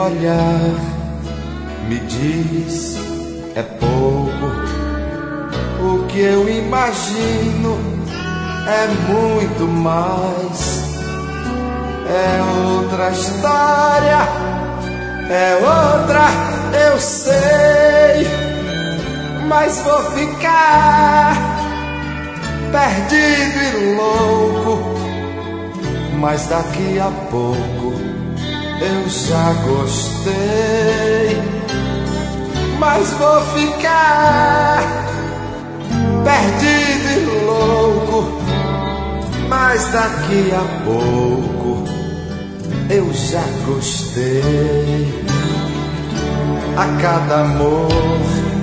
olhar me diz é pouco, o que eu imagino é muito mais. É outra história, é outra, eu sei, mas vou ficar perdido e louco. Mas daqui a pouco eu já gostei, mas vou ficar perdido e louco. Mas daqui a pouco eu já gostei. A cada amor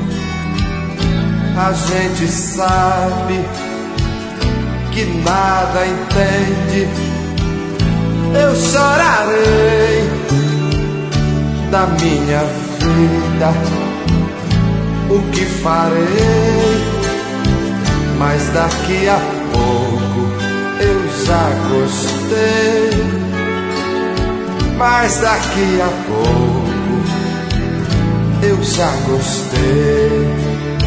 a gente sabe que nada entende. Eu chorarei da minha vida, o que farei? Mas daqui a pouco eu já gostei. Mas daqui a pouco eu já gostei.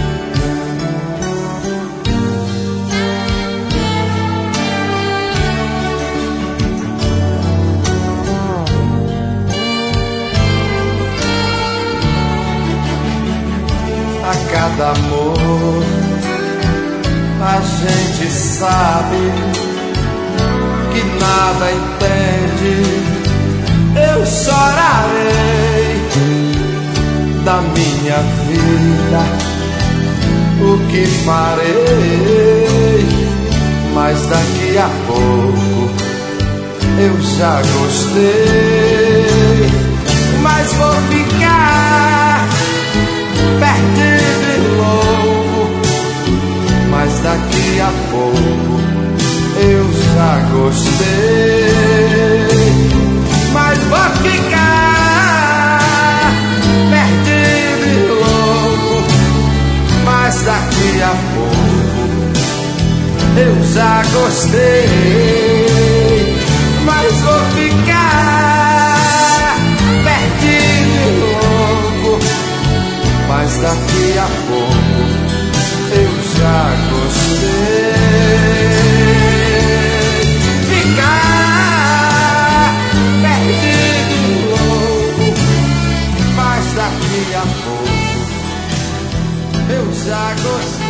A cada amor a gente sabe que nada entende. Eu chorarei da minha vida, o que farei? Mas daqui a pouco eu já gostei. Mas vou ficar perdido e louco. Mas daqui a pouco eu já gostei. Mas vou ficar perdido e louco. Mas daqui a pouco eu já gostei. Mas vou ficar perdido e louco. Mas daqui a pouco eu já gostei. Ficar perdido e louco. Mas daqui a pouco eu já gostei.